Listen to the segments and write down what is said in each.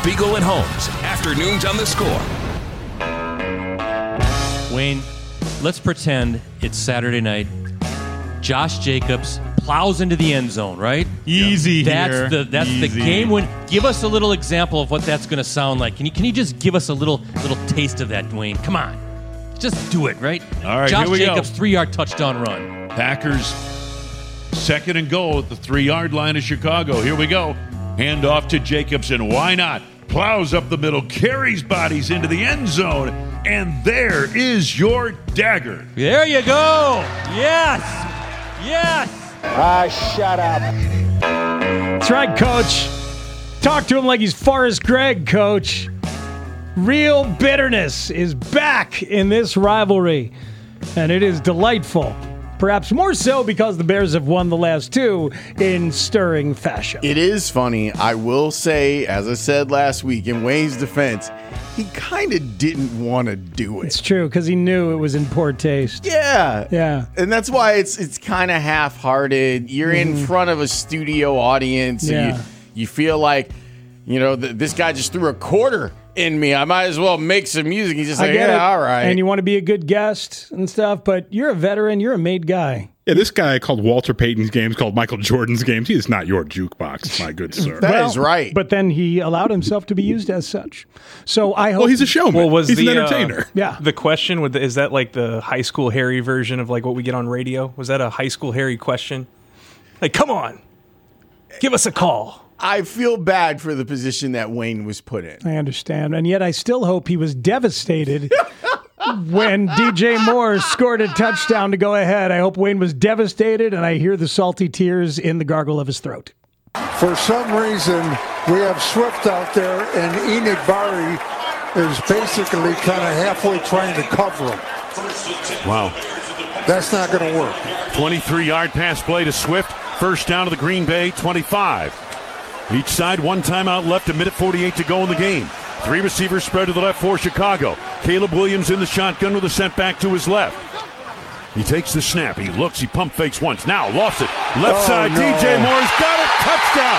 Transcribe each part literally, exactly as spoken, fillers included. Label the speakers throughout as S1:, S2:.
S1: Spiegel and Holmes, afternoons on The Score.
S2: Wayne, let's pretend it's Saturday night. Josh Jacobs plows into the end zone, right?
S3: Easy
S2: That's
S3: here.
S2: the that's
S3: Easy.
S2: the game win. Give us a little example of what that's going to sound like. Can you can you just give us a little little taste of that, Wayne? Come on, just do it, right?
S3: All right,
S2: Josh
S3: here we
S2: Jacobs,
S3: go.
S2: three-yard touchdown run.
S3: Packers second and goal at the three-yard line of Chicago. Here we go. Hand off to Jacobs, and why not? Plows up the middle, carries bodies into the end zone, and there is your dagger.
S2: There you go. Yes, yes.
S4: Ah, shut up.
S5: That's right, Coach. Talk to him like he's Forrest Gregg, Coach. Real bitterness is back in this rivalry, and it is delightful. Perhaps more so because the Bears have won the last two in stirring fashion.
S6: It is funny. I will say, as I said last week, in Wayne's defense, he kind of didn't want to do it.
S5: It's true, because he knew it was in poor taste.
S6: Yeah.
S5: Yeah.
S6: And that's why it's it's kind of half-hearted. You're
S5: Mhm.
S6: in front of a studio audience. And
S5: Yeah.
S6: you, you feel like, you know, th- this guy just threw a quarter in me. I might as well make some music. He's just
S5: I
S6: like,
S5: get
S6: yeah,
S5: it.
S6: all right.
S5: And you want to be a good guest and stuff, but you're a veteran. You're a made guy.
S7: Yeah, this guy called Walter Payton's games, called Michael Jordan's games. He is not your jukebox, my good sir.
S6: That is right.
S5: But then he allowed himself to be used as such. So I hope.
S7: Well, he's a showman.
S8: Well, was
S7: he's
S8: the,
S7: an entertainer.
S8: Uh,
S5: Yeah.
S8: The question with the, is that like the high school Harry version of like what we get on radio? Was that a high school Harry question? Like, come on, give us a call.
S6: I feel bad for the position that Wayne was put in.
S5: I understand. And yet I still hope he was devastated when D J Moore scored a touchdown to go ahead. I hope Wayne was devastated, and I hear the salty tears in the gargle of his throat.
S9: For some reason, we have Swift out there, and Enoch Barry is basically kind of halfway trying to cover him.
S3: Wow.
S9: That's not going to work.
S3: twenty-three-yard pass play to Swift. First down to the Green Bay twenty-five. Each side, one timeout left, a minute forty-eight to go in the game. Three receivers spread to the left for Chicago. Caleb Williams in the shotgun with a sent back to his left. He takes the snap. He looks. He pump fakes once. Now lost it. Left
S9: Oh,
S3: side.
S9: no.
S3: D J Moore's got it. Touchdown.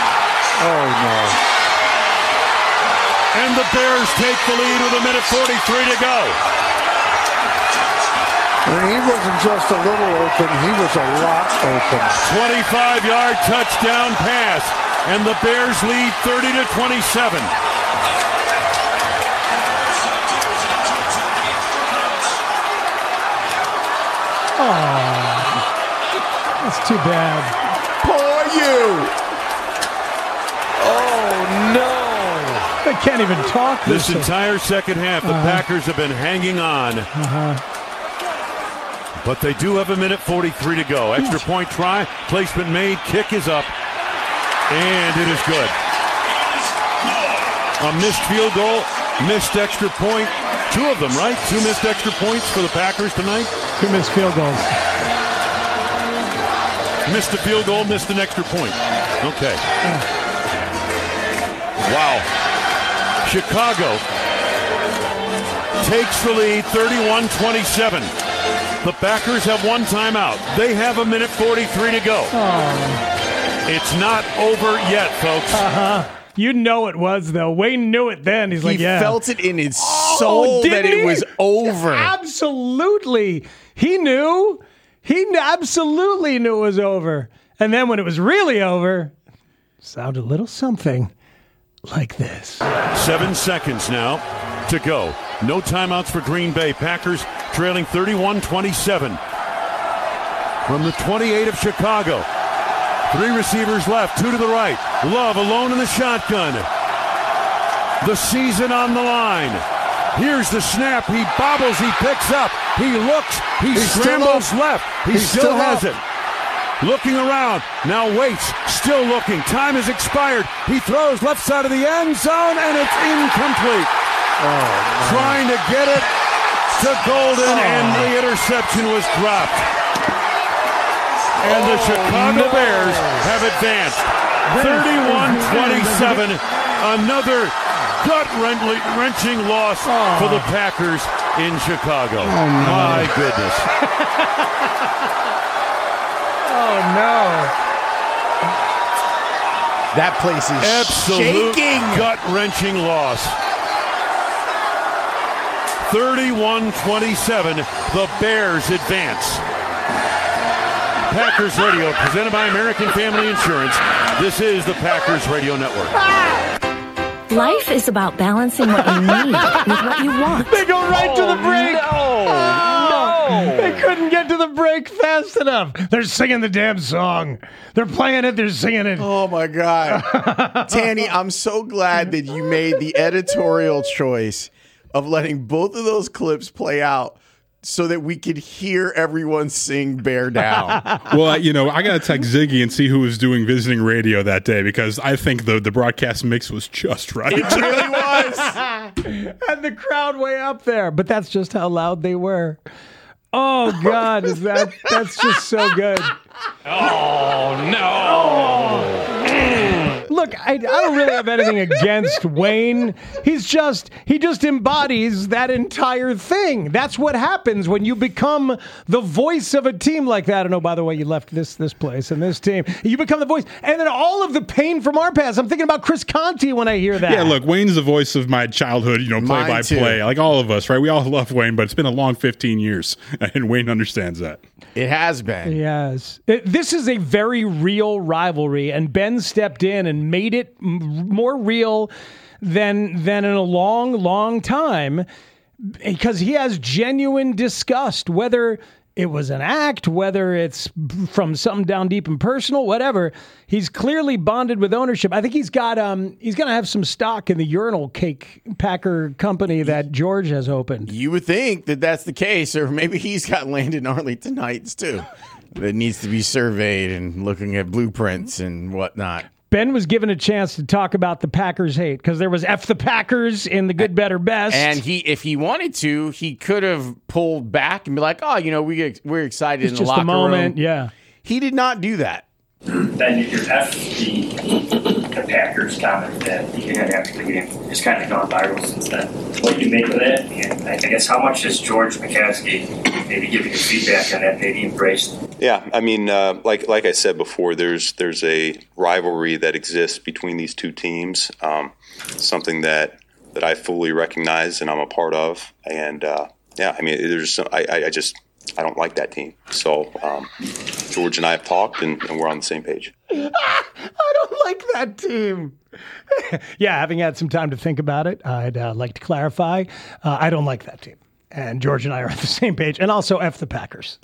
S9: Oh, no.
S3: And the Bears take the lead with a minute forty-three to go.
S9: And he wasn't just a little open. He was a lot open.
S3: twenty-five-yard touchdown pass. And the Bears lead thirty to twenty-seven.
S5: Oh, that's too bad.
S6: Poor you.
S5: Oh, no. I can't even talk.
S3: This entire second half, the
S5: Uh-huh.
S3: Packers have been hanging on.
S5: Uh-huh.
S3: But they do have a minute forty-three to go. Extra point try. Placement made. Kick is up. And it is good. A missed field goal. Missed extra point. Two of them, right? Two missed extra points for the Packers tonight.
S5: Two missed field goals.
S3: Missed a field goal. Missed an extra point. Okay. Wow. Chicago takes the lead thirty-one twenty-seven. The Packers have one timeout. They have a minute forty-three to go.
S5: Oh.
S3: It's not over yet, folks.
S5: Uh-huh. You know it was, though. Wayne knew it then. He's
S6: He
S5: like, yeah.
S6: felt it in his
S5: Oh,
S6: soul
S5: didn't
S6: that it
S5: he?
S6: was over.
S5: Absolutely. He knew. He kn- absolutely knew it was over. And then when it was really over, it sounded a little something like this.
S3: Seven seconds now to go. No timeouts for Green Bay. Packers trailing thirty-one twenty-seven. From the twenty-eight of Chicago. Three receivers left, two to the right. Love alone in the shotgun. The season on the line. Here's the snap. He bobbles. He picks up. He looks. He
S9: He's
S3: scrambles
S9: still
S3: left. He
S9: He's
S3: still,
S9: still
S3: has
S9: up.
S3: it. Looking around. Now waits. Still looking. Time has expired. He throws left side of the end zone, and it's incomplete. Trying to get it to Golden, and the interception was dropped. And the Chicago
S9: no.
S3: Bears have advanced thirty-one twenty-seven. Another gut-wrenching loss for the Packers in Chicago. My goodness.
S5: Oh, no.
S6: That place is
S3: Absolute
S6: shaking.
S3: gut-wrenching loss. thirty-one twenty-seven, the Bears advance. Packers Radio, presented by American Family Insurance. This is the Packers Radio Network.
S10: Life is about balancing what you need with what you want.
S5: They go right
S8: Oh,
S5: to the break.
S8: No.
S5: Oh,
S8: No.
S5: They couldn't get to the break fast enough. They're singing the damn song. They're playing it. They're singing it.
S6: Oh, my God. Tanny, I'm so glad that you made the editorial choice of letting both of those clips play out so that we could hear everyone sing Bear Down.
S7: Well, you know, I got to text Ziggy and see who was doing visiting radio that day because I think the, the broadcast mix was just right.
S6: It really was.
S5: And the crowd way up there. But that's just how loud they were. Oh, God. Is that that's just so good.
S2: Oh, no.
S5: Look, I, I don't really have anything against Wayne. He's just, he just embodies that entire thing. That's what happens when you become the voice of a team like that. And oh, by the way, you left this this place and this team. You become the voice. And then all of the pain from our past. I'm thinking about Chris Conte when I hear that.
S7: Yeah, look, Wayne's the voice of my childhood, you know, play
S6: Mine
S7: by
S6: too.
S7: play. Like all of us, right? We all love Wayne, but it's been a long fifteen years, and Wayne understands that.
S6: It has been.
S5: Yes. It, this is a very real rivalry, and Ben stepped in and made it m- more real than than in a long, long time because he has genuine disgust, whether it was an act, whether it's from something down deep and personal, whatever. He's clearly bonded with ownership. I think he's got um he's going to have some stock in the urinal cake packer company that George has opened.
S6: You would think that that's the case, or maybe he's got land in Arlington Heights too that needs to be surveyed and looking at blueprints and whatnot.
S5: Ben was given a chance to talk about the Packers hate because there was F the Packers in the good, better, best.
S6: And he, if he wanted to, he could have pulled back and be like, "Oh, you know, we get, we're excited
S5: it's
S6: in the
S5: just
S6: locker
S5: a moment,
S6: room."
S5: yeah.
S6: He did not do that.
S11: Then your F the, the Packers comment that you had after the game has kind of gone viral since then. What do you make of that? And I guess how much has George McCaskey maybe giving you feedback on that, maybe embraced?
S12: Yeah, I mean, uh, like like I said before, there's there's a rivalry that exists between these two teams, um, something that that I fully recognize and I'm a part of. And uh, yeah, I mean, there's some, I, I just I don't like that team. So um, George and I have talked, and, and we're on the same page.
S5: I don't like that team. Yeah, having had some time to think about it, I'd uh, like to clarify. Uh, I don't like that team. And George and I are on the same page. And also F the Packers.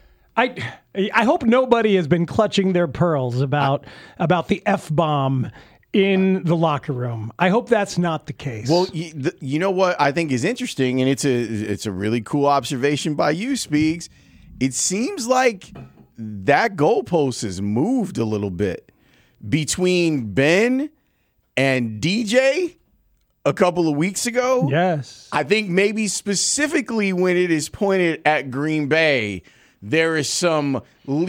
S5: I I hope nobody has been clutching their pearls about about the F-bomb in the locker room. I hope that's not the case.
S6: Well, you, the, you know what I think is interesting, and it's a it's a really cool observation by you, Speaks. It seems like that goalpost has moved a little bit between Ben and D J a couple of weeks ago.
S5: Yes.
S6: I think maybe specifically when it is pointed at Green Bay, there is some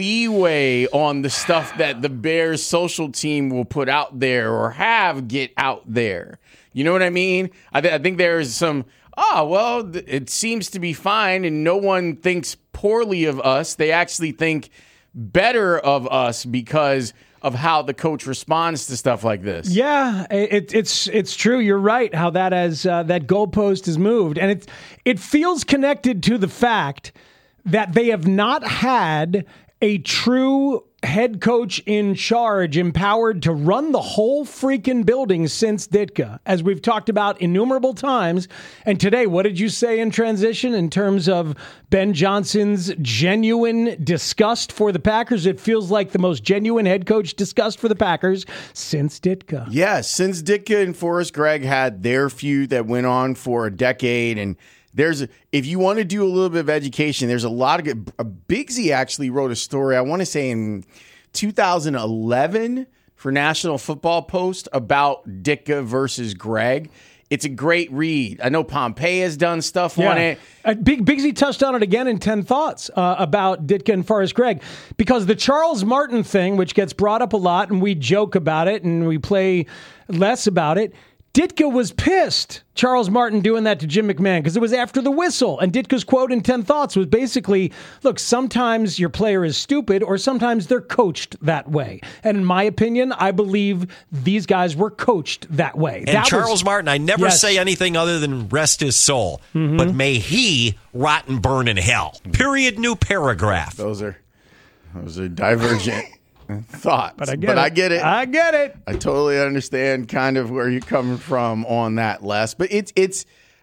S6: leeway on the stuff that the Bears social team will put out there or have get out there. You know what I mean? I, th- I think there is some, oh, well, th- it seems to be fine and no one thinks poorly of us. They actually think better of us because of how the coach responds to stuff like this.
S5: Yeah, it, it's it's true. You're right. How that has uh, that goalpost has moved, and it it feels connected to the fact that they have not had a true head coach in charge, empowered to run the whole freaking building since Ditka, as we've talked about innumerable times. And today, what did you say in transition in terms of Ben Johnson's genuine disgust for the Packers? It feels like the most genuine head coach disgust for the Packers since Ditka.
S6: Yes, yeah, since Ditka and Forrest Gregg had their feud that went on for a decade. And there's, a, if you want to do a little bit of education, there's a lot of good. Bigsy actually wrote a story, I want to say in two thousand eleven for National Football Post about Ditka versus Gregg. It's a great read. I know Pompey has done stuff
S5: yeah.
S6: on it.
S5: Uh, Big Bigsy touched on it again in ten Thoughts uh, about Ditka and Forrest Gregg, because the Charles Martin thing, which gets brought up a lot, and we joke about it and we play less about it, Ditka was pissed, Charles Martin doing that to Jim McMahon, because it was after the whistle. And Ditka's quote in ten Thoughts was basically, look, sometimes your player is stupid or sometimes they're coached that way. And in my opinion, I believe these guys were coached that way.
S13: And
S5: that
S13: Charles
S5: was,
S13: Martin, I never
S5: yes.
S13: say anything other than rest his soul. Mm-hmm. But may he rot and burn in hell. Period, new paragraph.
S6: Those are, those are divergent thoughts.
S5: But I get
S6: but
S5: it.
S6: I get it.
S5: I get it.
S6: I totally understand kind of where you're coming from on that, Les. But it's it's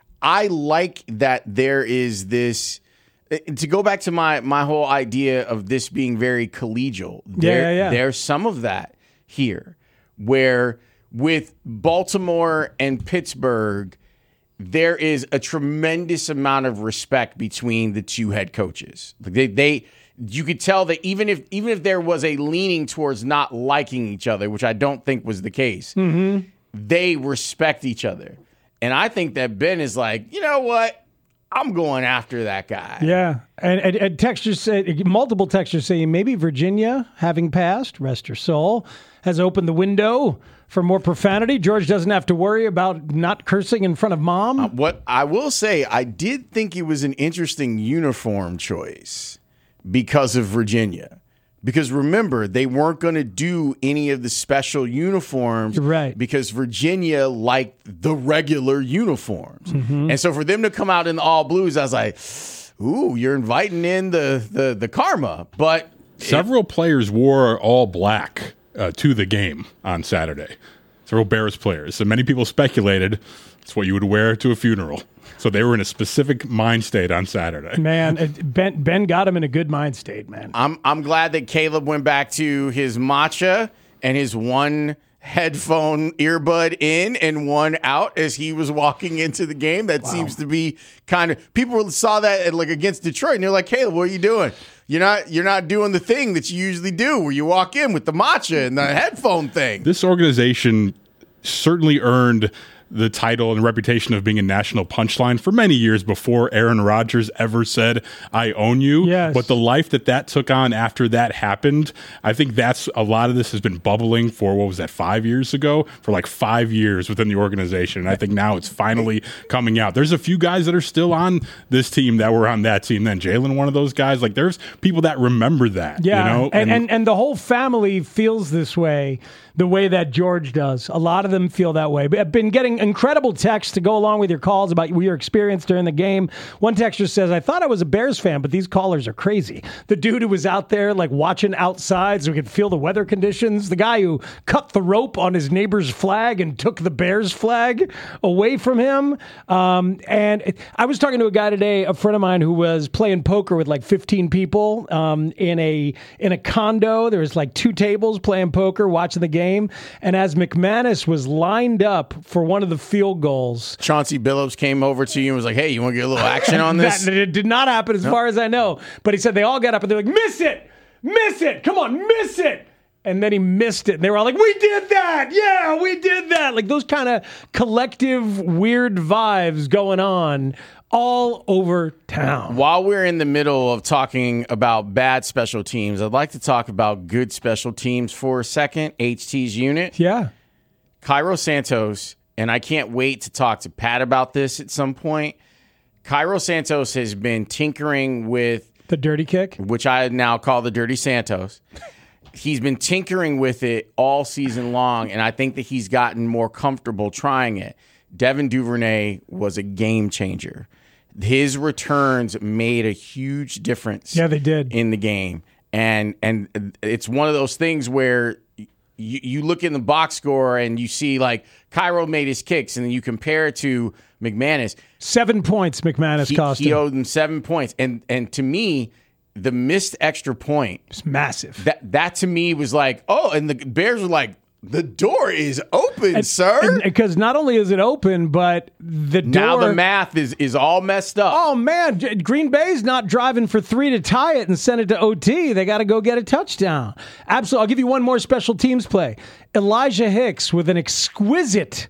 S6: I like that there is this to go back to my my whole idea of this being very collegial. There,
S5: yeah, yeah.
S6: There's some of that here where with Baltimore and Pittsburgh, there is a tremendous amount of respect between the two head coaches. Like they they You could tell that even if even if there was a leaning towards not liking each other, which I don't think was the case,
S5: mm-hmm.
S6: they respect each other. And I think that Ben is like, you know what? I'm going after that guy.
S5: Yeah. And, and, and textures say, multiple textures saying maybe Virginia, having passed, rest her soul, has opened the window for more profanity. George doesn't have to worry about not cursing in front of mom.
S6: Uh, what I will say, I did think it was an interesting uniform choice because of Virginia. Because remember, they weren't going to do any of the special uniforms.
S5: Right.
S6: Because Virginia liked the regular uniforms.
S5: Mm-hmm.
S6: And so for them to come out in the all blues, I was like, ooh, you're inviting in the the, the karma. But
S7: several it, players wore all black uh, to the game on Saturday. Several Bears players. So many people speculated it's what you would wear to a funeral. So they were in a specific mind state on Saturday.
S5: Man, it, Ben Ben got him in a good mind state, man.
S6: I'm I'm glad that Caleb went back to his matcha and his one headphone earbud in and one out as he was walking into the game. That wow. seems to be kind of people saw that at, like against Detroit and they're like, Caleb, what are you doing? You're not you're not doing the thing that you usually do where you walk in with the matcha and the headphone thing.
S7: This organization certainly earned the title and reputation of being a national punchline for many years before Aaron Rodgers ever said, I own you.
S5: Yes.
S7: But the life that that took on after that happened, I think that's a lot of this has been bubbling for, what was that, five years ago? For like five years within the organization. And I think now it's finally coming out. There's a few guys that are still on this team that were on that team then. Jalen, one of those guys. Like there's people that remember that.
S5: Yeah.
S7: You know?
S5: and, and, and, and the whole family feels this way. The way that George does. A lot of them feel that way. But I've been getting incredible texts to go along with your calls about your experience during the game. One texter says, I thought I was a Bears fan, but these callers are crazy. The dude who was out there like watching outside so we could feel the weather conditions. The guy who cut the rope on his neighbor's flag and took the Bears flag away from him. Um, and it, I was talking to a guy today, a friend of mine who was playing poker with like fifteen people um, in a in a condo. There was like two tables playing poker, watching the game. And as McManus was lined up for one of the field goals,
S6: Chauncey Billups came over to you and was like, hey, you want to get a little action on this?
S5: That, it did not happen as nope. far as I know. But he said they all got up and they're like, miss it, miss it, come on, miss it. And then he missed it. And they were all like, we did that. Yeah, we did that. Like those kind of collective weird vibes going on all over town.
S6: While we're in the middle of talking about bad special teams, I'd like to talk about good special teams for a second. H T's unit.
S5: Yeah.
S6: Cairo Santos, and I can't wait to talk to Pat about this at some point. Cairo Santos has been tinkering with
S5: the dirty kick,
S6: which I now call the Dirty Santos. He's been tinkering with it all season long, and I think that he's gotten more comfortable trying it. Devin Duvernay was a game changer. His returns made a huge difference.
S5: Yeah, they did
S6: in the game, and and it's one of those things where you, you look in the box score and you see like Cairo made his kicks, and then you compare it to McManus.
S5: Seven points McManus
S6: he,
S5: cost
S6: he
S5: him.
S6: owed him seven points, and and to me, the missed extra point
S5: was massive.
S6: That that to me was like, oh, and the Bears were like, the door is open, and, sir.
S5: Because not only is it open, but the door...
S6: Now the math is, is all messed up.
S5: Oh, man. Green Bay's not driving for three to tie it and send it to O T. They got to go get a touchdown. Absolutely. I'll give you one more special teams play. Elijah Hicks with an exquisite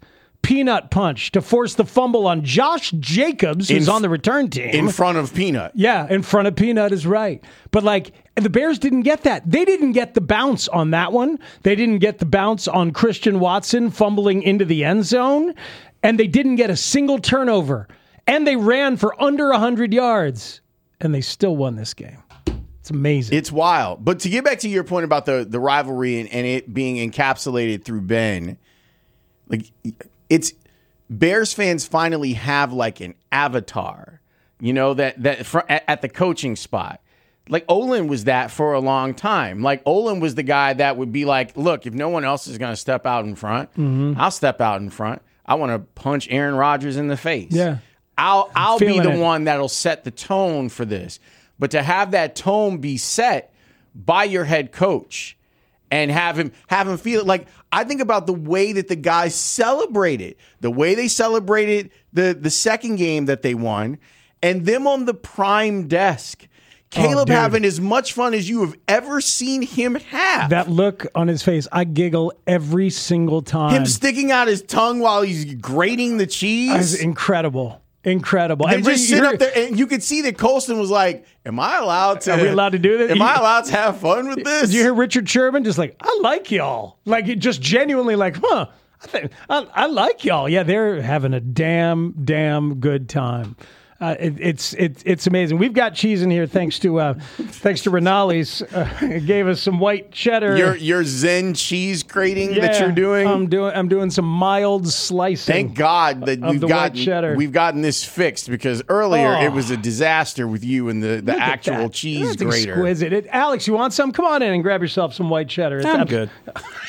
S5: Peanut punch to force the fumble on Josh Jacobs, who's
S6: In-
S5: on the return team.
S6: In front of Peanut.
S5: Yeah, in front of Peanut is right. But, like, the Bears didn't get that. They didn't get the bounce on that one. They didn't get the bounce on Christian Watson fumbling into the end zone. And they didn't get a single turnover. And they ran for under one hundred yards. And they still won this game. It's amazing.
S6: It's wild. But to get back to your point about the, the rivalry and, and it being encapsulated through Ben, like, it's Bears fans finally have like an avatar, you know, that that for, at, at the coaching spot. Like Olin was that for a long time. Like Olin was the guy that would be like, look, if no one else is going to step out in front,
S5: Mm-hmm.
S6: I'll step out in front. I want to punch Aaron Rodgers in the face.
S5: Yeah.
S6: I'll I'll be
S5: feeling
S6: the
S5: it.
S6: one that'll set the tone for this. But to have that tone be set by your head coach and have him have him feel it, like I think about the way that the guys celebrated, the way they celebrated the the second game that they won, and them on the prime desk. Caleb
S5: Oh, dude.
S6: having as much fun as you have ever seen him have.
S5: That look on his face, I giggle every single time.
S6: Him sticking out his tongue while he's grating the cheese.
S5: It's incredible. Incredible.
S6: They
S5: And
S6: just
S5: you
S6: sit
S5: heard-
S6: up there, and you could see that Colston was like, "Am I allowed to?
S5: Are we allowed to do this?
S6: Am
S5: You-
S6: I allowed to have fun with this?"
S5: Did you hear Richard Sherman just like, I like y'all. Like, it just genuinely like, huh, I think I, I like y'all. Yeah, they're having a damn, damn good time. Uh, it, it's it, it's amazing. We've got cheese in here thanks to uh, thanks to Renali's. Uh, it gave us some white cheddar.
S6: Your your Zen cheese grating that
S5: Yeah,
S6: you're doing.
S5: I'm doing I'm doing some mild slicing.
S6: Thank God that
S5: of
S6: we've
S5: the white
S6: gotten
S5: cheddar.
S6: we've gotten this fixed because earlier
S5: Oh.
S6: it was a disaster with you and the, the
S5: Look at
S6: actual
S5: that.
S6: cheese
S5: That's
S6: grater.
S5: exquisite. It, Alex, you want some? Come on in and grab yourself some white cheddar. It's
S8: I'm
S5: ab-
S8: good.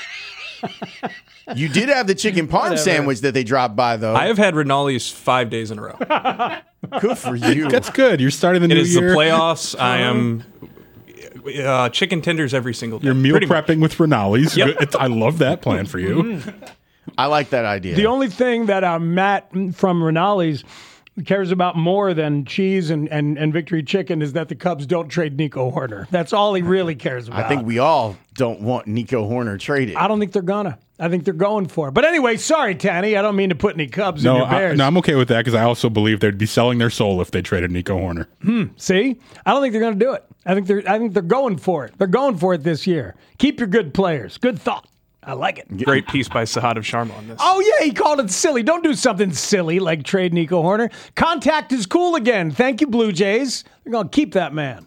S6: You did have the chicken parm
S5: Whatever.
S6: sandwich that they dropped by though.
S8: I have had Renali's five days in a row.
S6: Good for you.
S7: That's good. You're starting the
S8: It
S7: new
S8: is
S7: year.
S8: the playoffs. I am uh, chicken tenders every single day.
S7: You're meal
S8: Pretty much.
S7: prepping with Renali's.
S8: Yep.
S7: Good. It's- I love that plan for you.
S6: I like that idea.
S5: The only thing that uh, Matt from Renali's cares about more than cheese and, and, and Victory Chicken is that the Cubs don't trade Nico Horner. That's all he really cares about.
S6: I think we all don't want Nico Horner traded.
S5: I don't think they're gonna. I think they're going for it. But anyway, sorry, Tanny. I don't mean to put any Cubs in
S7: No,
S5: your
S7: I,
S5: Bears.
S7: no, I'm okay with that because I also believe they'd be selling their soul if they traded Nico Horner.
S5: See, I don't think they're going to do it. I think they're. I think they're going for it. They're going for it this year. Keep your good players. Good thought. I like it.
S8: Great piece by Sahadev Sharma on this.
S5: Oh, yeah, he called it silly. Don't do something silly like trade Nico Horner. Contact is cool again. Thank you, Blue Jays. They're going to keep that man.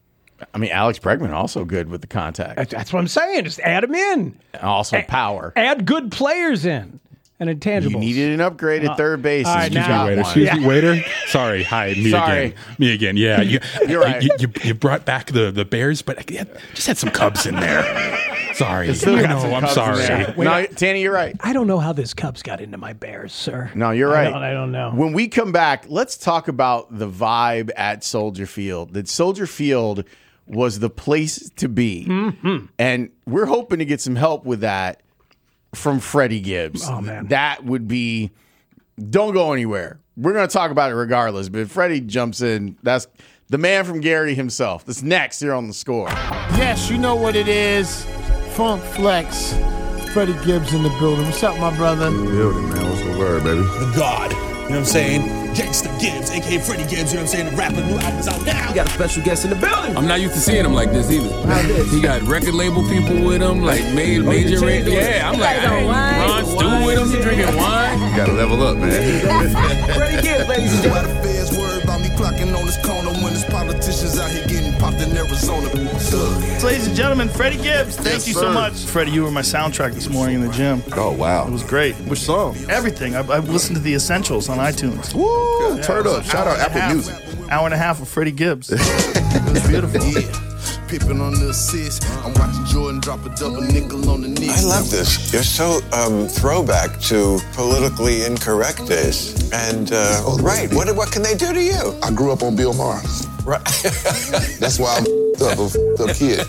S6: I mean, Alex Bregman also good with the contact.
S5: That's what I'm saying. Just add him in.
S6: Also power.
S5: Add good players in and intangibles.
S6: You needed an upgrade at third base.
S5: all right,
S6: You
S5: now-
S6: got
S7: Waiter,
S6: one.
S7: excuse me, waiter. Sorry, hi, me
S6: Sorry.
S7: again. Me again. Yeah, you,
S6: You're right.
S7: You, you, you brought back the, the Bears, but yeah, just had some Cubs in there. Sorry,
S6: Still
S7: you
S6: got
S7: know,
S6: some
S7: I'm
S6: Cubs in
S7: sorry.
S6: there. No, Tanny, you're right.
S5: I don't know how this Cubs got into my Bears, sir.
S6: No, you're
S5: I
S6: right.
S5: don't, I don't know.
S6: When we come back, let's talk about the vibe at Soldier Field. That Soldier Field was the place to be.
S5: Mm-hmm.
S6: And we're hoping to get some help with that from Freddie Gibbs.
S5: Oh, man.
S6: That would be, don't go anywhere. We're going to talk about it regardless, but if Freddie jumps in, that's the man from Gary himself. That's next here on The Score.
S14: Yes, you know what it is. Funk Flex. Freddie Gibbs in the building. What's up, my brother?
S15: Building, man. What's the word, baby?
S16: The God. You know what I'm saying? Gangsta Gibbs, a k a. Freddie Gibbs, you know what I'm saying? The rapper, new album's out now.
S17: You got a special guest in the building.
S18: I'm not used to seeing him like this either.
S17: How this?
S18: He got record label people with him, like made, major radio. Yeah, I'm like, hey, Ron Stew with him, drinking wine.
S15: You gotta level up, man.
S17: Freddie Gibbs, ladies and
S16: Why
S17: gentlemen.
S16: the feds worry about me clocking on this corner when there's politicians out here getting popped in Arizona? Thug.
S19: Ladies and gentlemen, Freddie Gibbs, thank
S15: Yes,
S19: you
S15: sir.
S19: so much. Freddie, you were my soundtrack this morning in the gym.
S15: Oh, wow.
S19: It was great.
S15: Which song?
S19: Everything. I, I listened to the Essentials on iTunes.
S15: Woo!
S19: Yeah,
S15: Turn
S19: it was
S15: up.
S19: an
S15: Shout
S19: hour
S15: out
S19: and a
S15: Apple
S19: half.
S15: Music.
S19: Hour and a half of Freddie Gibbs. It was beautiful.
S16: Yeah. Pippin on the assist. I'm watching Jordan drop a double nickel on the Knicks.
S20: I love this. You're so um, throwback to politically incorrect days. And, uh,
S15: Oh,
S20: right, what, what can they do to you?
S15: I grew up on Bill Maher.
S20: Right.
S15: That's why I'm up, a up kid.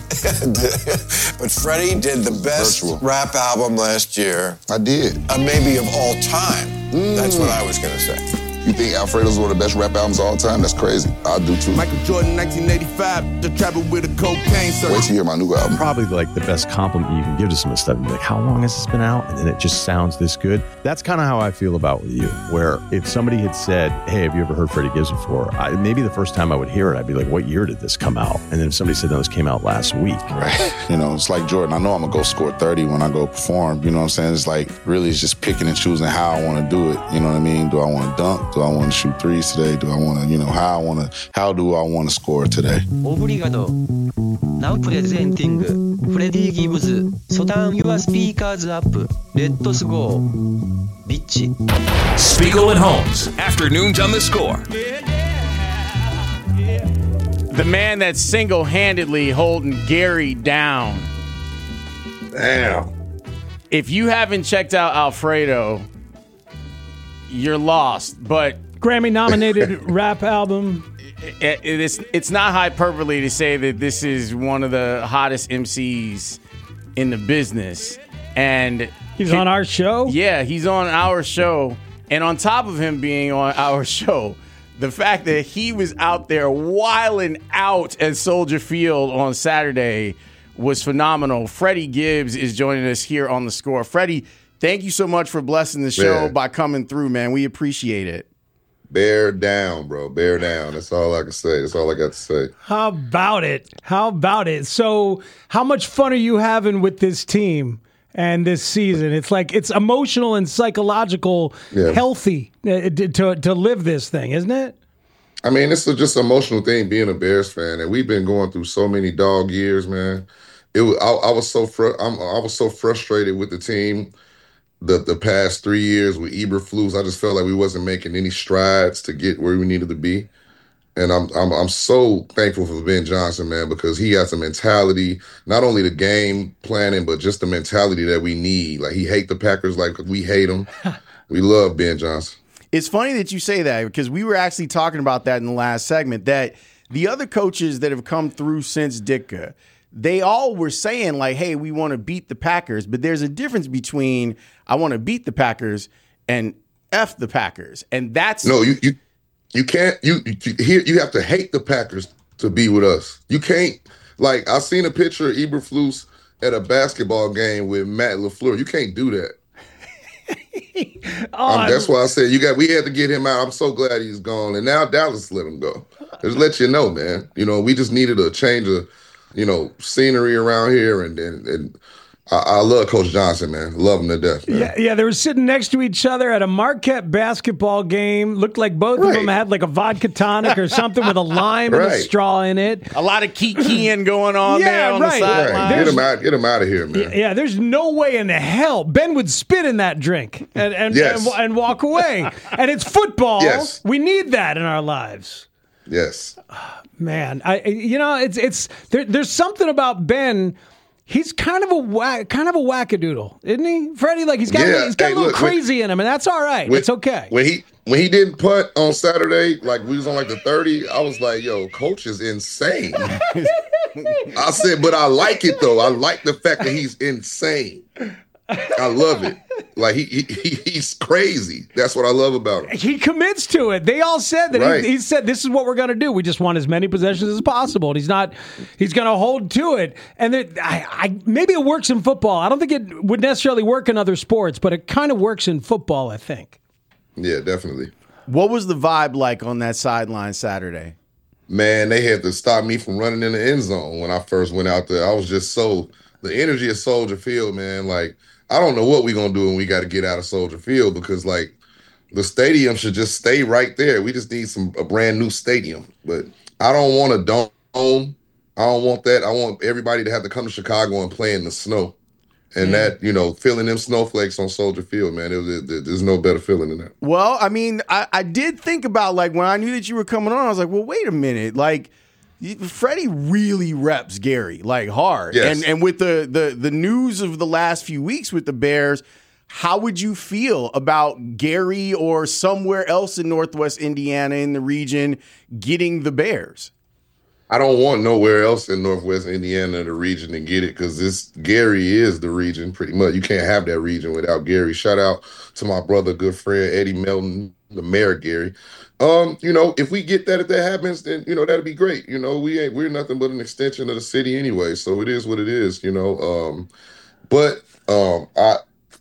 S20: But Freddie did the best
S15: Virtual.
S20: rap album last year.
S15: I did.
S20: Uh, maybe of all time. That's what I was going to say.
S15: You think Alfredo's one of the best rap albums of all time? That's crazy. I do too.
S16: Michael Jordan, nineteen eighty-five, the travel with a cocaine circle.
S15: Wait till you hear my new album.
S21: Probably like the best compliment you can give to some of this stuff. Like, how long has this been out? And then it just sounds this good. That's kind of how I feel about with you, where if somebody had said, hey, have you ever heard Freddie Gibbs before? I, maybe the first time I would hear it, I'd be like, what year did this come out? And then if somebody said, no, this came out last week.
S15: Right. You know, it's like Jordan. I know I'm going to go score thirty when I go perform. You know what I'm saying? It's like really it's just picking and choosing how I want to do it. You know what I mean? Do I want to dunk? Do I want to shoot threes today? Do I want to, you know, how I want to, how do I want to score today?
S22: Obrigado. Now presenting Freddie Gibbs. So turn your speakers up. Let's go. Bitch.
S1: Spiegel and Holmes. Afternoons on the Score.
S6: The man that's single-handedly holding Gary down.
S15: Damn.
S6: If you haven't checked out Alfredo, you're lost. But
S5: Grammy-nominated rap album.
S6: It, it, it's, it's not hyperbole to say that this is one of the hottest M Cs in the business. And
S5: he's he, on our show?
S6: Yeah, he's on our show. And on top of him being on our show, the fact that he was out there wilding out at Soldier Field on Saturday was phenomenal. Freddie Gibbs is joining us here on The Score. Freddie, thank you so much for blessing the show
S15: man.
S6: by coming through, man. We appreciate it.
S15: Bear down, bro. Bear down. That's all I can say. That's all I got to say.
S5: How about it? How about it? So how much fun are you having with this team and this season? It's like it's emotional and psychological, yeah. healthy uh, to to live this thing, isn't it?
S15: I mean, it's a just an emotional thing being a Bears fan, and we've been going through so many dog years, man. It was, I, I was so fr- I'm, I was so frustrated with the team the the past three years with Eberflus. I just felt like we wasn't making any strides to get where we needed to be. And I'm I'm I'm so thankful for Ben Johnson, man, because he has a mentality, not only the game planning, but just the mentality that we need. Like, he hate the Packers like we hate them. We love Ben Johnson.
S6: It's funny that you say that because we were actually talking about that in the last segment, that the other coaches that have come through since Ditka, they all were saying like, hey, we want to beat the Packers. But there's a difference between I want to beat the Packers and F the Packers. And that's
S15: no, you you you can't you you, here you have to hate the Packers to be with us. You can't, like, I seen a picture of Eberflus at a basketball game with Matt LaFleur. You can't do that. oh, um, that's why I said you got. We had to get him out. I'm so glad he's gone, and now Dallas let him go. Just let you know, man. You know, we just needed a change of, you know, scenery around here, and and, and I, I love Coach Johnson, man. Love him to death, man.
S5: Yeah, yeah. They were sitting next to each other at a Marquette basketball game. Looked like both right. of them had like a vodka tonic or something with a lime right. and a straw in it.
S6: A lot of kikiing going on
S5: yeah,
S6: there on
S5: right.
S6: the sideline.
S15: Right. Get him out. Get him out of here, man.
S5: Yeah, yeah, there's no way in hell Ben would spit in that drink and and,
S15: yes.
S5: and, and walk away. And it's football.
S15: Yes.
S5: We need that in our lives.
S15: Yes.
S5: Man, I you know it's it's there, there's something about Ben. He's kind of a whack, kind of a wackadoodle, isn't he, Freddie? Like he's got
S15: yeah.
S5: he's got
S15: hey,
S5: a little
S15: look,
S5: crazy
S15: when,
S5: in him, and that's all right.
S15: When,
S5: it's okay.
S15: When he when he didn't punt on Saturday, like we was on like the thirty, I was like, "Yo, coach is insane." I said, but I like it though. I like the fact that he's insane. I love it. Like he, he he's crazy. That's what I love about him.
S5: He commits to it. They all said that.
S15: Right.
S5: He, he said, "This is what we're going to do. We just want as many possessions as possible." And he's not. He's going to hold to it. And there, I, I maybe it works in football. I don't think it would necessarily work in other sports, but it kind of works in football, I think.
S15: Yeah, definitely.
S6: What was the vibe like on that sideline Saturday?
S15: Man, they had to stop me from running in the end zone when I first went out there. I was just so the energy of Soldier Field, man. Like, I don't know what we're going to do when we got to get out of Soldier Field because, like, the stadium should just stay right there. We just need some a brand new stadium. But I don't want a dome. I don't want that. I want everybody to have to come to Chicago and play in the snow. And yeah. that, you know, feeling them snowflakes on Soldier Field, man, it was, it, there's no better feeling than that.
S6: Well, I mean, I, I did think about, like, when I knew that you were coming on, I was like, well, wait a minute. Like, Freddie really reps Gary like hard.
S15: Yes.
S6: And and with the, the the news of the last few weeks with the Bears, how would you feel about Gary or somewhere else in Northwest Indiana in the region getting the Bears?
S15: I don't want nowhere else in Northwest Indiana, the region, to get it because this Gary is the region pretty much. You can't have that region without Gary. Shout out to my brother, good friend Eddie Melton, the mayor Gary. Um, you know, if we get that, if that happens, then you know that'd be great. You know, we ain't we're nothing but an extension of the city anyway, so it is what it is. You know, um, but um, I.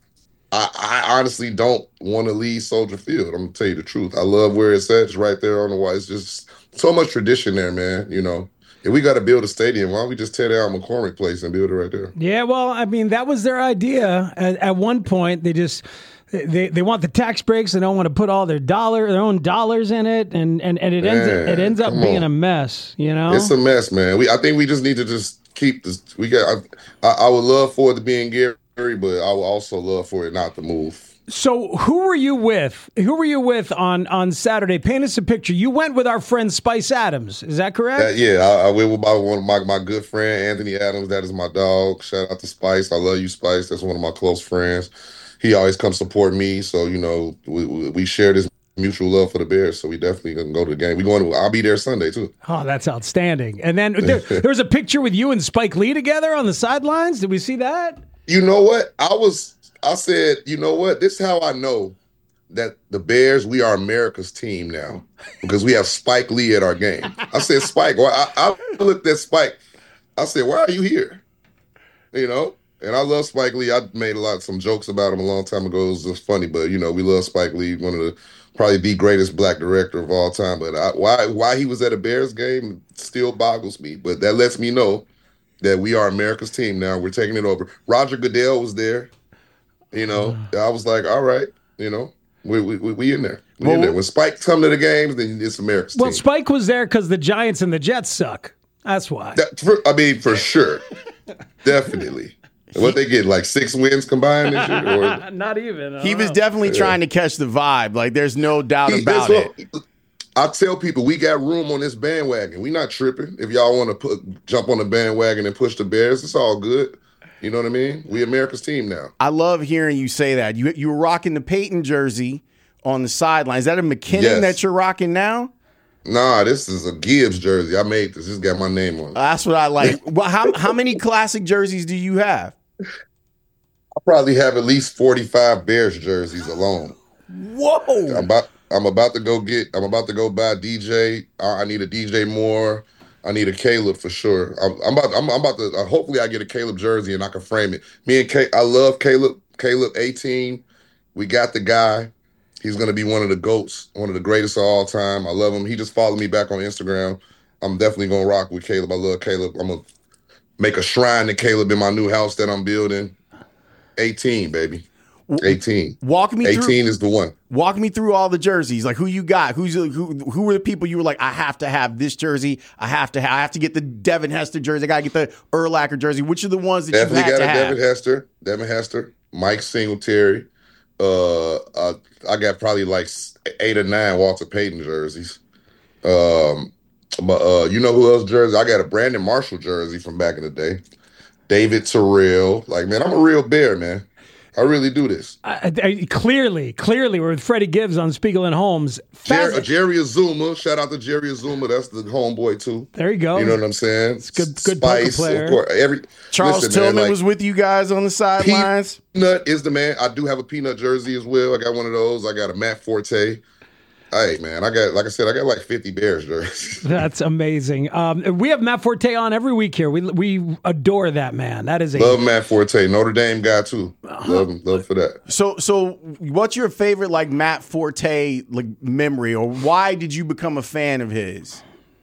S15: I, I honestly don't want to leave Soldier Field. I'm gonna tell you the truth. I love where it's at. It's right there on the wall. It's just so much tradition there, man. You know, if we got to build a stadium, why don't we just tear down McCormick Place and build it right there?
S5: Yeah, well, I mean, that was their idea. At, at one point, they just they they want the tax breaks. They don't want to put all their dollar their own dollars in it, and and, and it ends
S15: Man,
S5: it ends up
S15: come
S5: being
S15: on.
S5: a mess. You know,
S15: It's a mess, man. We I think we just need to just keep this. We got. I, I, I would love for it to be in Gary, but I would also love for it not to move.
S5: So who were you with? Who were you with on, on Saturday? Paint us a picture. You went with our friend Spice Adams. Is that correct?
S15: That, yeah, I, I went with my one of my, my good friend Anthony Adams. That is my dog. Shout out to Spice. I love you, Spice. That's one of my close friends. He always comes support me. So you know, we we, we share this mutual love for the Bears. So we definitely gonna go to the game. We going. To, I'll be there Sunday too.
S5: Oh, that's outstanding. And then there, there was a picture with you and Spike Lee together on the sidelines. Did we see that?
S15: You know what? I was. I said, you know what? This is how I know that the Bears, we are America's team now because we have Spike Lee at our game. I said, Spike. Well, I, I looked at Spike. I said, why are you here? You know, and I love Spike Lee. I made a lot some jokes about him a long time ago. It was just funny, but you know, we love Spike Lee, one of the probably the greatest black director of all time. But I, why why he was at a Bears game still boggles me. But that lets me know that we are America's team now. We're taking it over. Roger Goodell was there. You know, I was like, all right, you know, we we we, we in there. We
S5: Well-
S15: in there. When Spike come to the games, then it's America's
S5: Well,
S15: team.
S5: Spike was there because the Giants and the Jets suck. That's why.
S15: That, for, I mean, for sure, definitely. What they get, like six wins combined this year? Or?
S5: Not even. I
S6: He
S5: don't
S6: was
S5: know.
S6: definitely trying to catch the vibe. Like, there's no doubt
S15: He-
S6: about
S15: that's
S6: it.
S15: what- I tell people we got room on this bandwagon. We not tripping. If y'all want to put jump on the bandwagon and push the Bears, it's all good. You know what I mean? We America's team now.
S6: I love hearing you say that. You you were rocking the Peyton jersey on the sideline. Is that a McKinnon
S15: Yes.
S6: that you're rocking now?
S15: Nah, this is a Gibbs jersey. I made this. This got my name on it.
S6: That's what I like. Well, how how many classic jerseys do you have?
S15: I probably have at least forty-five Bears jerseys alone.
S6: Whoa!
S15: I'm about I'm about to go get I'm about to go buy D J. I, I need a D J Moore. I need a Caleb for sure. I'm, I'm about I'm, I'm about to uh, hopefully I get a Caleb jersey and I can frame it. Me and Kay, I love Caleb. Caleb eighteen. We got the guy. He's gonna be one of the GOATs, one of the greatest of all time. I love him. He just followed me back on Instagram. I'm definitely gonna rock with Caleb. I love Caleb. I'm gonna make a shrine to Caleb in my new house that I'm building. eighteen, baby. eighteen.
S6: Walk me through.
S15: eighteen is the one.
S6: Walk me through all the jerseys. Like, who you got? Who's who? Who were the people you were like, I have to have this jersey. I have to. Have, I have to get the Devin Hester jersey. I gotta get the Urlacher jersey. Which are the ones that
S15: Definitely
S6: you had
S15: got
S6: to
S15: a
S6: have?
S15: Devin Hester. Devin Hester. Mike Singletary. Uh, uh, I got probably like s- eight or nine Walter Payton jerseys. Um, but uh, you know who else jersey? I got a Brandon Marshall jersey from back in the day. David Terrell. Like, man, I'm a real Bear, man. I really do this.
S5: I, I, clearly, clearly, we're with Freddie Gibbs on Spiegel and Holmes.
S15: Jer-
S5: Faz-
S15: Jerry Azuma. Shout out to Jerry Azuma. That's the homeboy too.
S5: There you go.
S15: You know what I'm saying?
S5: It's good, good poker
S15: Spice,
S5: player.
S15: of course. Every
S6: Charles
S15: listen, man,
S6: Tillman
S15: like,
S6: was with you guys on the sidelines.
S15: Peanut is the man. I do have a Peanut jersey as well. I got one of those. I got a Matt Forte. Hey, man, I got, like I said, I got like fifty Bears jerseys.
S5: That's amazing. Um, we have Matt Forte on every week here. We we adore that man. That is a
S15: Love Matt Forte. Notre Dame guy, too. Love him. Love for that.
S6: So, so what's your favorite like Matt Forte like memory, or why did you become a fan of his?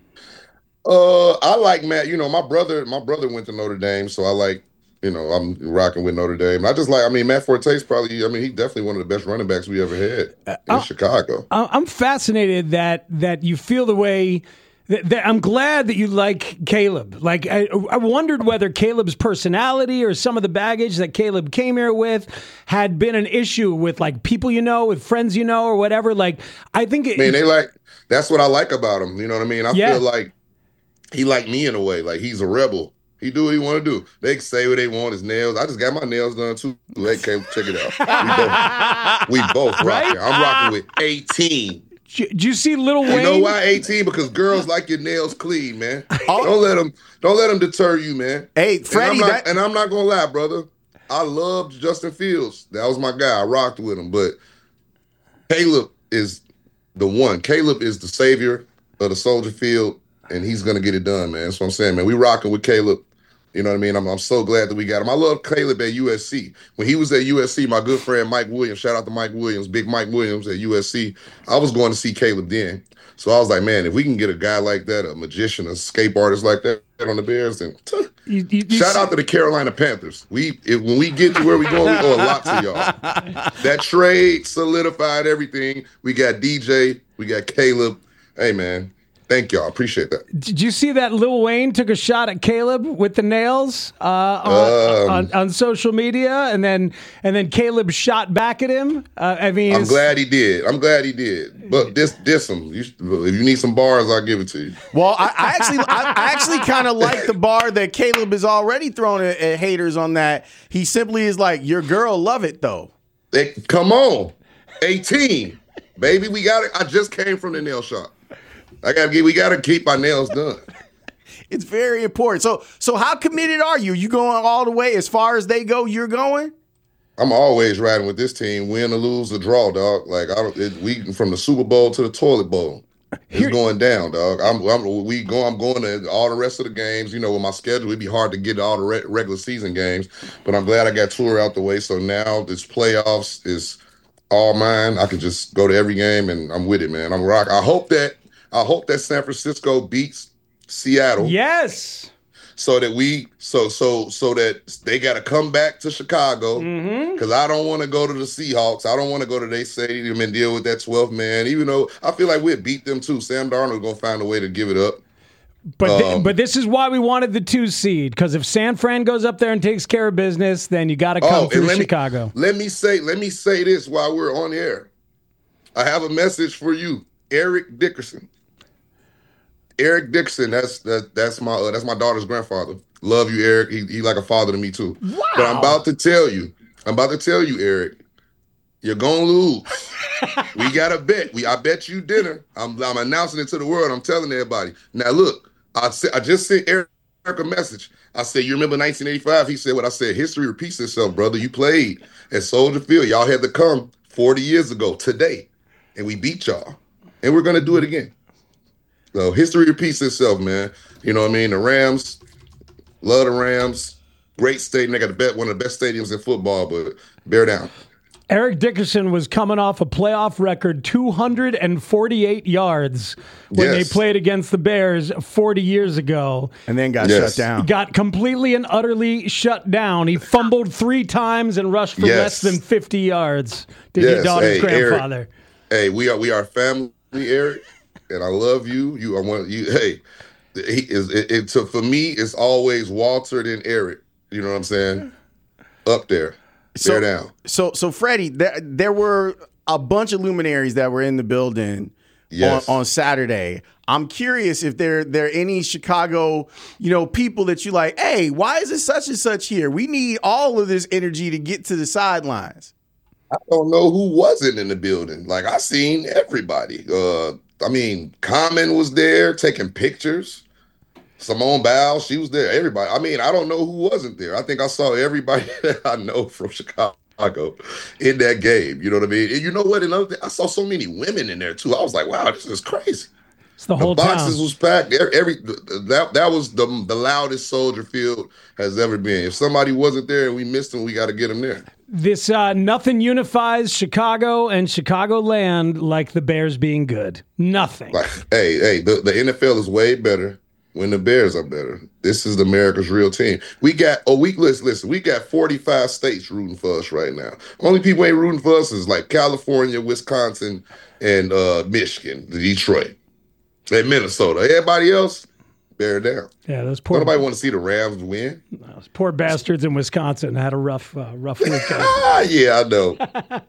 S15: Uh, I like Matt. You know, my brother, my brother went to Notre Dame, so I like, you know, I'm rocking with Notre Dame. I just like, I mean, Matt Forte's probably, I mean, he's definitely one of the best running backs we ever had in Chicago.
S5: I- I'm fascinated that that you feel the way. That, that I'm glad that you like Caleb. Like I, I wondered whether Caleb's personality or some of the baggage that Caleb came here with had been an issue with like people you know, with friends you know, or whatever. Like I think, it,
S15: I mean, they like, that's what I like about him. You know what I mean? I
S5: Yeah.
S15: feel like he like me in a way. Like he's a rebel. He do what he want to do. They can say what they want. His nails. I just got my nails done too. Hey, Caleb, check it out. We both, we both
S5: Right?
S15: rocking. I'm rocking with eighteen.
S5: Did you see Lil Wayne?
S15: You know why eighteen? Because girls like your nails clean, man. Don't let them. Don't let them deter you, man.
S6: Hey, Freddie,
S15: and I'm not,
S6: that-
S15: and I'm not gonna lie, brother. I loved Justin Fields. That was my guy. I rocked with him. But Caleb is the one. Caleb is the savior of the Soldier Field, and he's gonna get it done, man. That's what I'm saying, man. We rocking with Caleb. You know what I mean? I'm, I'm so glad that we got him. I love Caleb at U S C. When he was at U S C, my good friend Mike Williams, shout out to Mike Williams, big Mike Williams at U S C. I was going to see Caleb then. So I was like, man, if we can get a guy like that, a magician, a escape artist like that on the Bears, then
S5: You, you, you
S15: shout
S5: see-
S15: out to the Carolina Panthers. We if, when we get to where we going, we owe a lot to y'all. That trade solidified everything. We got D J, we got Caleb. Hey, man. Thank y'all. Appreciate that.
S5: Did you see that Lil Wayne took a shot at Caleb with the nails uh, on,
S15: Um,
S5: on, on social media, and then and then Caleb shot back at him? Uh, I mean,
S15: I'm
S5: it's-
S15: glad he did. I'm glad he did. But this, this him. You, if you need some bars, I'll give it to you.
S6: Well, I, I actually, I, I actually kind of like the bar that Caleb is already throwing at, at haters on that. He simply is like, your girl love it though.
S15: They, come on, eighteen, baby. We got it. I just came from the nail shop. I gotta get. We gotta keep our nails done.
S6: It's very important. So, so how committed are you? You going all the way as far as they go? You're going.
S15: I'm always riding with this team, win or lose or draw, dog. Like I don't. It, we from the Super Bowl to the toilet bowl. It's going down, dog. I'm, I'm. We go. I'm going to all the rest of the games. You know, with my schedule, it'd be hard to get to all the re- regular season games. But I'm glad I got tour out the way. So now this playoffs is all mine. I can just go to every game and I'm with it, man. I'm rock. I hope that. I hope that San Francisco beats Seattle.
S5: Yes.
S15: So that we, so so so that they got to come back to Chicago because I don't want to go to the Seahawks. I don't want to go to their stadium and deal with that twelfth man. Even though I feel like we'd beat them too. Sam Darnold gonna find a way to give it up.
S5: But thi-
S15: Um,
S5: but this is why we wanted the two seed, because if San Fran goes up there and takes care of business, then you got to come
S15: Oh, and
S5: through
S15: let me-
S5: Chicago.
S15: Let me say, let me say this while we're on air. I have a message for you, Eric Dickerson. Eric Dixon, that's that, that's my uh, that's my daughter's grandfather. Love you, Eric. He he like a father to me too. Wow. But I'm about to tell you, I'm about to tell you, Eric, you're gonna lose. We got a bet. We I bet you dinner. I'm I'm announcing it to the world. I'm telling everybody. Now look, I said I just sent Eric a message. I said, you remember nineteen eighty-five? He said what I said. History repeats itself, brother. You played at Soldier Field. Y'all had to come forty years ago today, and we beat y'all, and we're gonna do it again. So history repeats itself, man. You know what I mean? The Rams, love the Rams. Great stadium. They got the best, one of the best stadiums in football, but bear down.
S5: Eric Dickerson was coming off a playoff record two hundred forty-eight yards when
S6: Yes.
S5: they played against the Bears forty years ago.
S6: And then got
S15: Yes.
S6: shut down.
S5: Got completely and utterly shut down. He fumbled three times and rushed for
S15: Yes.
S5: less than fifty yards. Did your
S15: Yes.
S5: daughter's
S15: Hey, Eric.
S5: grandfather.
S15: Hey, we are we are family, Eric, and I love you. You are one. You hey, he is. It, it so for me, it's always Walter then Eric. You know what I'm saying? Up there,
S6: So-
S15: bear down.
S6: So, so Freddie, there, there were a bunch of luminaries that were in the building
S15: Yes.
S6: on, on Saturday. I'm curious if there there are any Chicago, you know, people that you like. Hey, why is it such and such here? We need all of this energy to get to the sidelines.
S15: I don't know who wasn't in the building. Like I seen everybody. Uh, I mean, Common was there taking pictures. Simone Biles, she was there. Everybody. I mean, I don't know who wasn't there. I think I saw everybody that I know from Chicago in that game. You know what I mean? And you know what? Another thing, I saw so many women in there too. I was like, wow, this is crazy.
S5: It's the whole
S15: boxes
S5: town.
S15: was packed. Every, every that that was the the loudest Soldier Field has ever been. If somebody wasn't there and we missed them, we got to get them there.
S5: This uh, nothing unifies Chicago and Chicagoland like the Bears being good. Nothing.
S15: Like, hey, hey, the, the N F L is way better when the Bears are better. This is America's real team. We got oh, we listen, listen, we got forty-five states rooting for us right now. Only people ain't rooting for us is like California, Wisconsin, and uh, Michigan, Detroit, and Minnesota. Everybody else, bear down.
S5: Yeah, those poor
S15: Nobody want to see the Rams win.
S5: those poor bastards in Wisconsin had a rough uh, rough weekend.
S15: Ah, yeah, I know.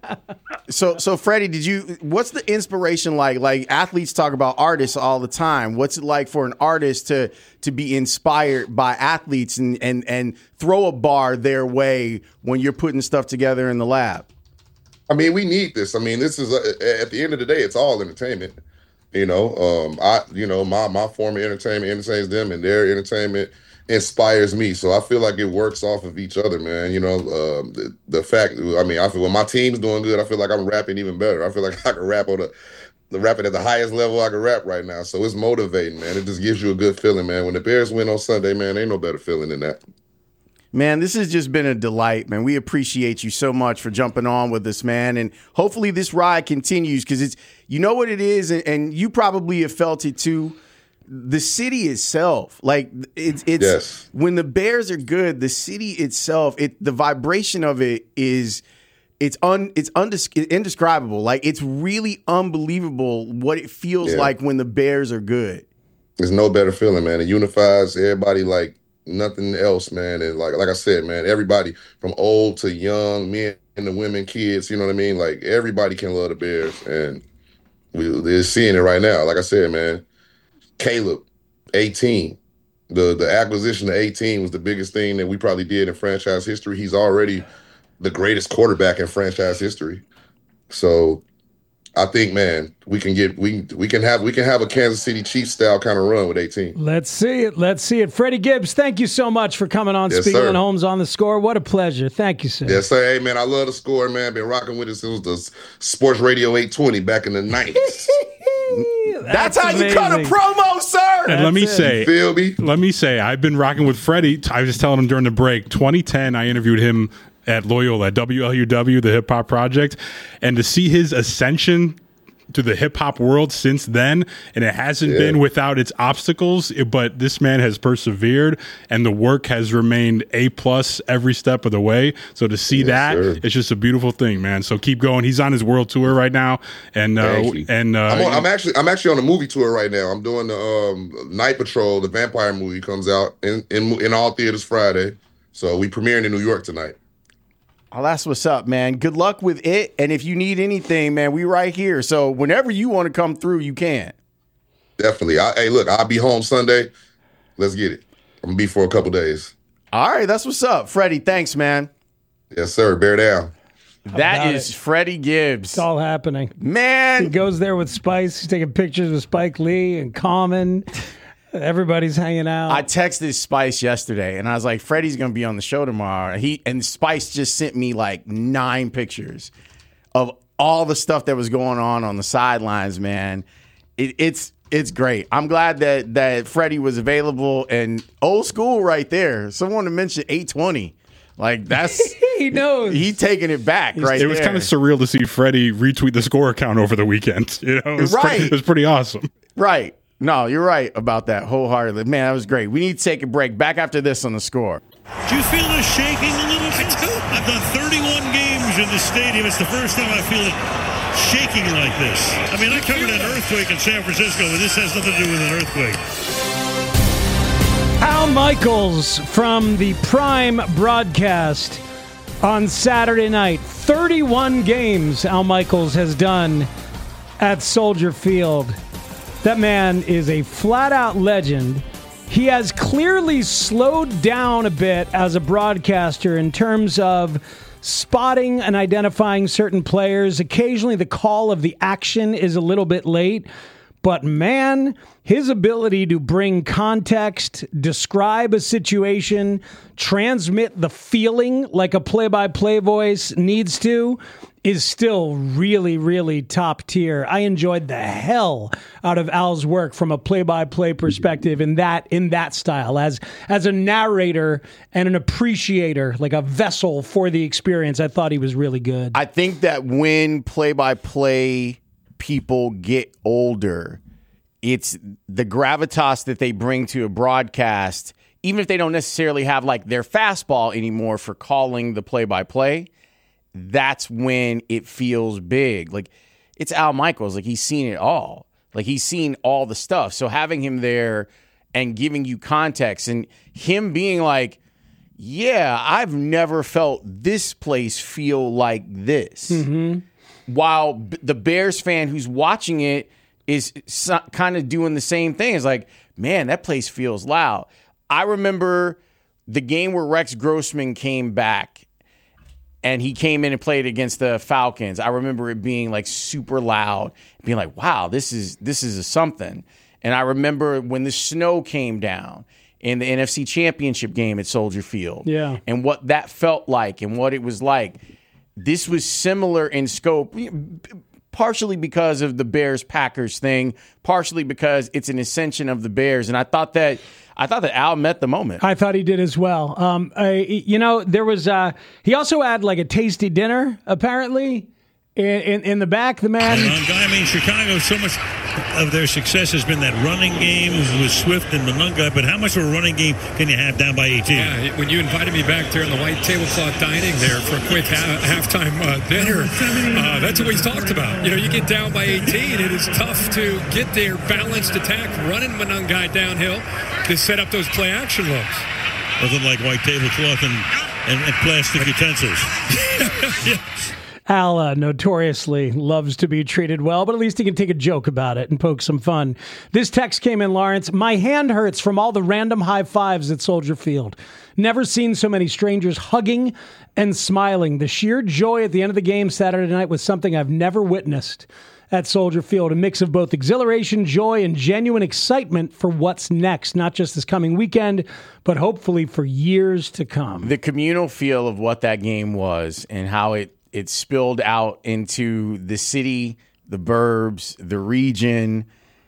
S6: So, so Freddie, did you? What's the inspiration like? Like athletes talk about artists all the time. What's it like for an artist to to be inspired by athletes and and and throw a bar their way when you're putting stuff together in the lab?
S15: I mean, we need this. I mean, this is uh, at the end of the day, it's all entertainment. You know, um, I, you know, my my form of entertainment entertains them, and their entertainment inspires me. So I feel like it works off of each other, man. You know, um, the, the fact, I mean, I feel when my team's doing good, I feel like I'm rapping even better. I feel like I can rap on the, the rapping at the highest level I can rap right now. So it's motivating, man. It just gives you a good feeling, man. When the Bears win on Sunday, man, ain't no better feeling than that.
S6: Man, this has just been a delight, man. We appreciate you so much for jumping on with us, man. And hopefully this ride continues because it's, you know what it is, and, and you probably have felt it too. The city itself, like it's, it's
S15: yes.
S6: when the Bears are good, the city itself, it the vibration of it is, it's un, it's undis, indescribable. Like it's really unbelievable what it feels
S15: Yeah.
S6: like when the Bears are good.
S15: There's no better feeling, man. It unifies everybody like nothing else, man. And like like I said, man, everybody from old to young, men and the women, kids, you know what I mean? Like everybody can love the Bears, and we, they're seeing it right now. Like I said, man, Caleb, eighteen. The the acquisition of eighteen was the biggest thing that we probably did in franchise history. He's already the greatest quarterback in franchise history. So I think, man, we can get we we can have we can have a Kansas City Chiefs style kind of run with eighteen.
S5: Let's see it. Let's see it. Freddie Gibbs, thank you so much for coming on
S15: Yes,
S5: Spiegel
S15: sir.
S5: and Holmes on the Score. What a pleasure. Thank you, sir.
S15: Yes, sir. Hey, man, I love the Score, man. Been rocking with us since the Sports Radio eight twenty back in the nineties.
S6: That's, how you cut a promo, sir.
S7: And let me say,
S15: Feel me?
S7: let me say, I've been rocking with Freddie. I was just telling him during the break, twenty ten, I interviewed him at Loyola, at W L U W, the Hip Hop Project, and to see his ascension to the hip hop world since then, and it hasn't
S15: Yeah.
S7: been without its obstacles, but this man has persevered, and the work has remained A plus every step of the way. So to see
S15: Yes,
S7: that,
S15: sir.
S7: it's just a beautiful thing, man. So keep going. He's on his world tour right now, and uh,
S15: Thank you.
S7: and uh,
S15: I'm, on, I'm actually I'm actually on a movie tour right now. I'm doing the um, Night Patrol, the vampire movie, comes out in, in in all theaters Friday. So we premiering in New York tonight.
S6: Oh, that's what's up, man. Good luck with it. And if you need anything, man, we right here. So whenever you want to come through, you can.
S15: Definitely. I, hey, look, I'll be home Sunday. Let's get it. I'm gonna be for a couple days.
S6: All right, that's what's up. Freddie, thanks, man.
S15: Yes, sir. Bear down.
S6: That
S5: about
S6: is
S5: it?
S6: Freddie Gibbs.
S5: It's all happening.
S6: Man.
S5: He goes there with Spice. He's taking pictures with Spike Lee and Common. Everybody's hanging out.
S6: I texted Spice yesterday, and I was like, Freddie's going to be on the show tomorrow. He And Spice just sent me like nine pictures of all the stuff that was going on on the sidelines, man. It, it's it's great. I'm glad that, that Freddie was available, and old school right there. Someone to mention eight twenty. Like, that's...
S5: he knows.
S6: He taking it back right
S7: it was
S6: there.
S7: kind of surreal to see Freddie retweet the Score account over the weekend. You know, it was,
S6: Right.
S7: pretty, it was pretty awesome.
S6: Right. No, you're right about that wholeheartedly. Man, that was great. We need to take a break. Back after this on the Score.
S4: Do you feel the shaking a little bit? I've done thirty-one games in the stadium. It's the first time I feel it shaking like this. I mean, I covered an earthquake in San Francisco, but this has nothing to do with an earthquake.
S5: Al Michaels from the Prime broadcast on Saturday night. thirty-one games Al Michaels has done at Soldier Field. That man is a flat-out legend. He has clearly slowed down a bit as a broadcaster in terms of spotting and identifying certain players. Occasionally the call of the action is a little bit late. But man, his ability to bring context, describe a situation, transmit the feeling like a play-by-play voice needs to, is still really, really top tier. I enjoyed the hell out of Al's work from a play-by-play perspective in that in that style, as as a narrator and an appreciator, like a vessel for the experience. I thought he was really good.
S6: I think that when play-by-play people get older, it's the gravitas that they bring to a broadcast, even if they don't necessarily have like their fastball anymore for calling the play-by-play, that's when it feels big. Like, it's Al Michaels. Like, he's seen it all. Like, he's seen all the stuff. So having him there and giving you context and him being like, yeah, I've never felt this place feel like this.
S5: Mm-hmm.
S6: While b- the Bears fan who's watching it is so, kind of doing the same thing. It's like, man, that place feels loud. I remember the game where Rex Grossman came back, and he came in and played against the Falcons. I remember it being like super loud, being like, wow, this is this is a something. And I remember when the snow came down in the N F C Championship game at Soldier Field,
S5: yeah,
S6: and what that felt like and what it was like. This was similar in scope, partially because of the Bears-Packers thing, partially because it's an ascension of the Bears. And I thought that I thought that Al met the moment.
S5: I thought he did as well. Um, I, you know, there was uh, he also had like a tasty dinner apparently in in, in the back. The man.
S4: I mean, Chicago, so much of their success has been that running game with Swift and Monunga, but how much of a running game can you have down by eighteen?
S3: Yeah, when you invited me back there in the white tablecloth dining there for a quick ha- halftime uh, dinner, uh, that's what we talked about. You know, you get down by eighteen, it is tough to get their balanced attack, running Monunga downhill to set up those play action looks.
S4: Nothing like white tablecloth and, and, and plastic utensils.
S3: Yes.
S5: Al uh, notoriously loves to be treated well, but at least he can take a joke about it and poke some fun. This text came in, Lawrence. My hand hurts from all the random high fives at Soldier Field. Never seen so many strangers hugging and smiling. The sheer joy at the end of the game Saturday night was something I've never witnessed at Soldier Field. A mix of both exhilaration, joy, and genuine excitement for what's next, not just this coming weekend, but hopefully for years to come.
S6: The communal feel of what that game was and how it It spilled out into the city, the burbs, the region.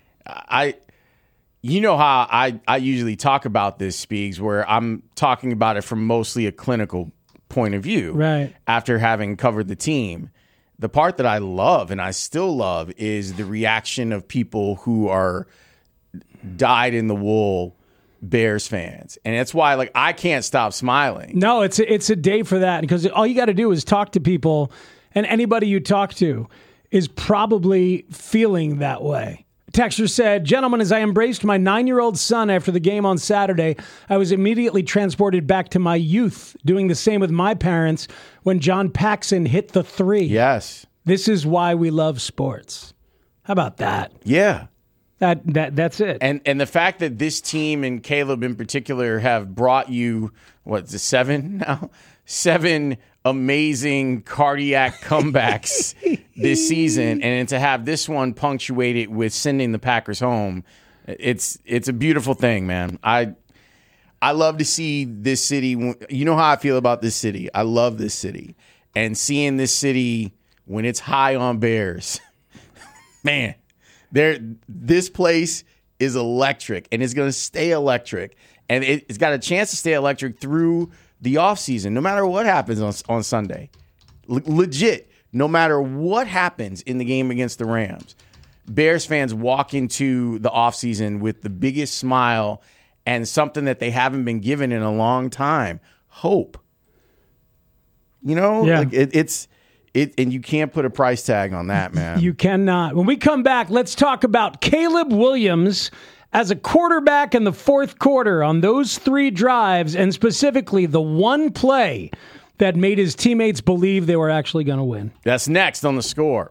S6: I, you know how I, I usually talk about this, Speaks, where I'm talking about it from mostly a clinical point of view.
S5: Right.
S6: After having covered the team. The part that I love and I still love is the reaction of people who are dyed-in-the-wool Bears fans. And that's why, like, I can't stop smiling.
S5: No, it's a, it's a day for that, because all you got to do is talk to people, and anybody you talk to is probably feeling that way. Texter said, gentlemen, as I embraced my nine-year-old son after the game on Saturday, I was immediately transported back to my youth, doing the same with my parents when John Paxson hit the three.
S6: Yes.
S5: This is why we love sports. How about that?
S6: Yeah.
S5: That that that's it.
S6: And and the fact that this team and Caleb in particular have brought you, what's it, seven now? Seven amazing cardiac comebacks this season, and to have this one punctuated with sending the Packers home, it's it's a beautiful thing, man. I I love to see this city. You know how I feel about this city. I love this city. And seeing this city when it's high on Bears, man, there this place is electric, and it's going to stay electric. And it, it's got a chance to stay electric through the offseason, no matter what happens on, on Sunday. L- legit, no matter what happens in the game against the Rams, Bears fans walk into the offseason with the biggest smile and something that they haven't been given in a long time, hope. You know,
S5: yeah.
S6: like it, it's it, and you can't put a price tag on that, man.
S5: You cannot. When we come back, let's talk about Caleb Williams as a quarterback in the fourth quarter on those three drives, and specifically the one play that made his teammates believe they were actually going to win.
S6: That's next on The Score.